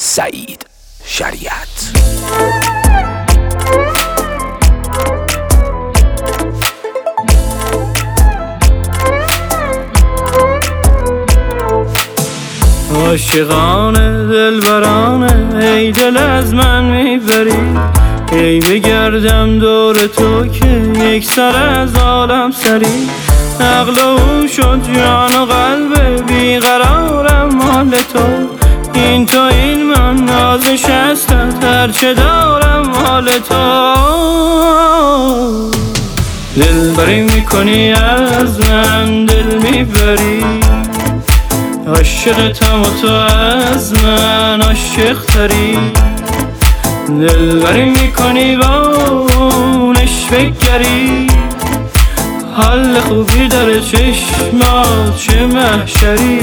سعید شریعت. عاشقانه دلبرانه ای دل از من میبری، ای بگردم دور تو که یک سر از عالم سری. عقل و شد جان و قلب بیقرارم مال تو، این تو این من ناز نشستت هرچه دارم مال تو. دلبری میکنی از من دل میبری، عاشقتم و تو از من عاشق تری. دلبری میکنی با اونش بگری، حال خوبی داره چشمات چه محشری.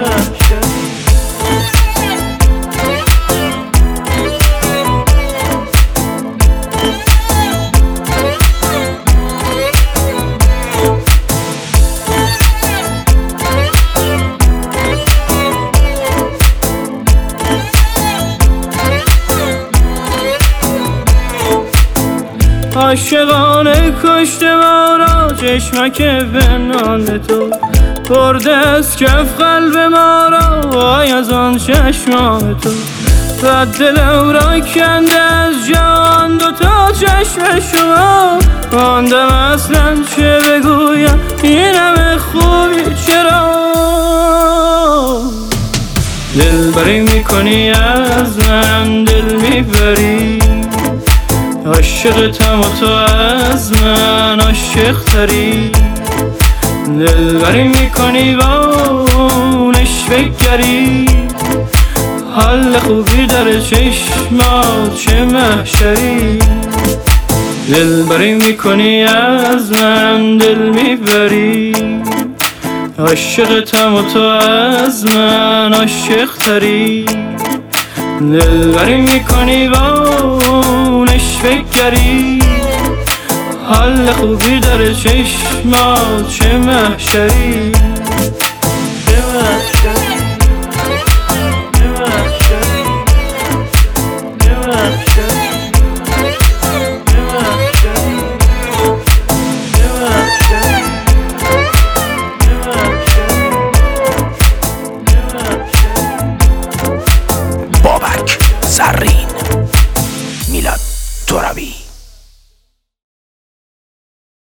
عاشقانه کشته ما را چشمک بنان تو، برده از کف قلب ما را وای از آن چشمان تو. و دلم را کنده از جان دوتا چشم شما، ماندم اصلا چه بگویم این همه خوبی چرا. دلبری میکنی از من دل میبری، عاشقتم و تو از من عاشق تری. دلبری میکنی با اونش بگری، حال خوبی داره چشمات چه محشری. دلبری میکنی از من دل میبری، عاشقتم و تو از من عاشق تری. دلبری میکنی با اونش بگری، حال خوبی داره چشمات چه محشری.